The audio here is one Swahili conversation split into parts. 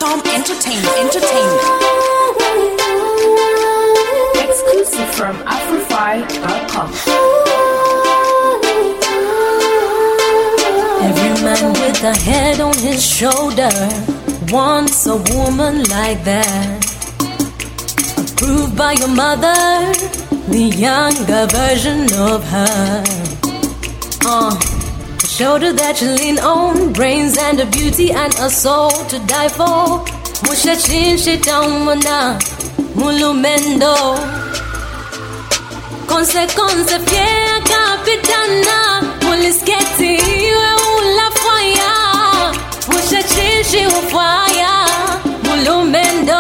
Storm Entertainment. Exclusive from Afrofy.com. Every man with a head on his shoulder wants a woman like that. Approved by your mother, the younger version of her. A shoulder that you lean on, brains and a beauty and a soul to die for. Mushachin shitamana mulumendo. Conse fie capitana mulisketi we ula fire. Mushachin shi ufaya mulumendo.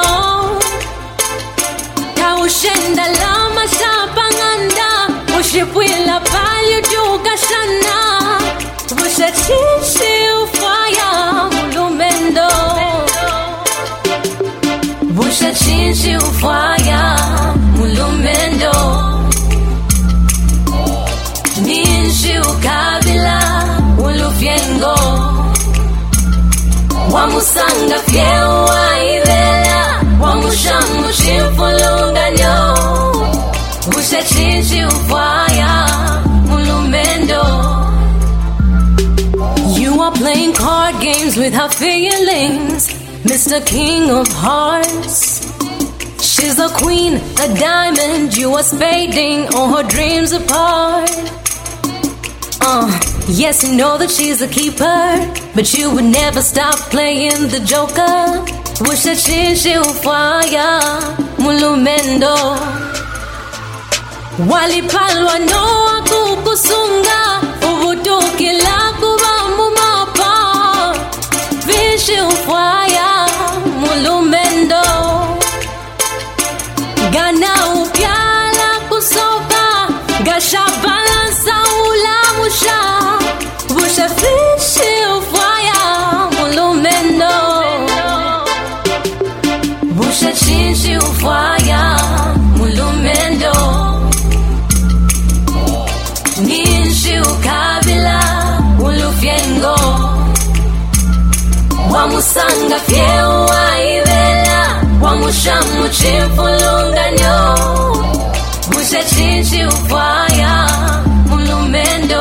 Ushenda lama shapanganda ushipwila palyo jukashana ushachishi ufaya mulumendo ushachishi ufaya mulumendo ninshi ukabila ulufyengo wamusanga fyewa ivela wamushamu shimfulunganyo ushachishi ufaya mulumendo. You are playing card games with her feelings, Mr. King of Hearts. She's a queen, a diamond, you are spading all her dreams apart. Yes, you know that she's a keeper, but you would never stop playing the joker. Ushachishi ufaya mulumendo. Walipalwa noa kukusunga ubutuki la kubamu mapa. Vishi ufaya mulumendo. Gana upyala kusoka gasha balansa ula musha. Busha vishi ufaya mulumendo. Ushachishi ufaya mulumendo. Ninshi ukabila ulufyengo. Wamusanga fyewa ivela wamushamu chimfulunganyo. Ushachishi ufaya mulumendo.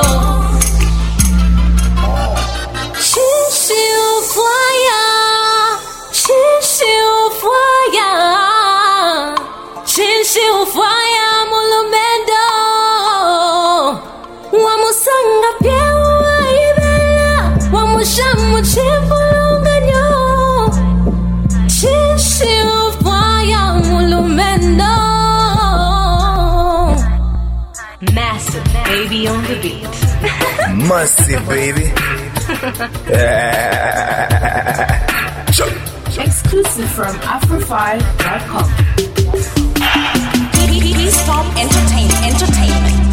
Chishi ufaya, chishi ufaya, chishi ufaya mulumendo. Wamusanga pyewa ivela wamushamu chimfulunganyo. Chishi ufaya mulumendo. Massive baby on the beat. Massive baby. Exclusive from Afrofy.com. Storm Entertainment.